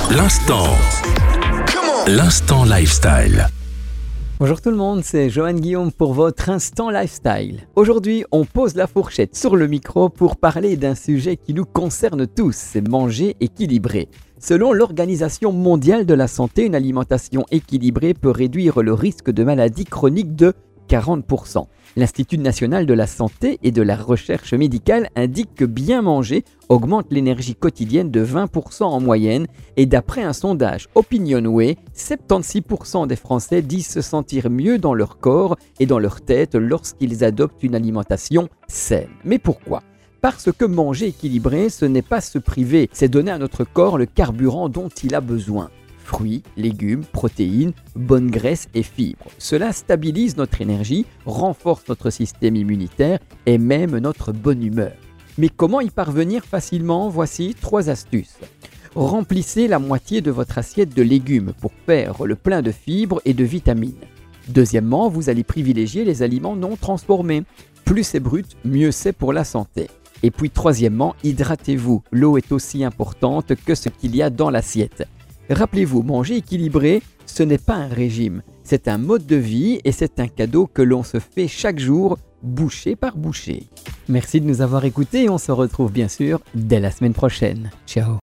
L'instant lifestyle. Bonjour tout le monde, c'est Johan Guillaume pour votre Instant Lifestyle. Aujourd'hui, on pose la fourchette sur le micro pour parler d'un sujet qui nous concerne tous, c'est manger équilibré. Selon l'Organisation mondiale de la santé, une alimentation équilibrée peut réduire le risque de maladies chroniques de 40%. L'Institut national de la santé et de la recherche médicale indique que bien manger augmente l'énergie quotidienne de 20% en moyenne et d'après un sondage OpinionWay, 76% des Français disent se sentir mieux dans leur corps et dans leur tête lorsqu'ils adoptent une alimentation saine. Mais pourquoi ? Parce que manger équilibré, ce n'est pas se priver, c'est donner à notre corps le carburant dont il a besoin. Fruits, légumes, protéines, bonnes graisses et fibres. Cela stabilise notre énergie, renforce notre système immunitaire et même notre bonne humeur. Mais comment y parvenir facilement ? Voici 3 astuces. Remplissez la moitié de votre assiette de légumes pour faire le plein de fibres et de vitamines. Deuxièmement, vous allez privilégier les aliments non transformés. Plus c'est brut, mieux c'est pour la santé. Et puis troisièmement, hydratez-vous. L'eau est aussi importante que ce qu'il y a dans l'assiette. Rappelez-vous, manger équilibré, ce n'est pas un régime, c'est un mode de vie et c'est un cadeau que l'on se fait chaque jour, bouchée par bouchée. Merci de nous avoir écoutés et on se retrouve bien sûr dès la semaine prochaine. Ciao.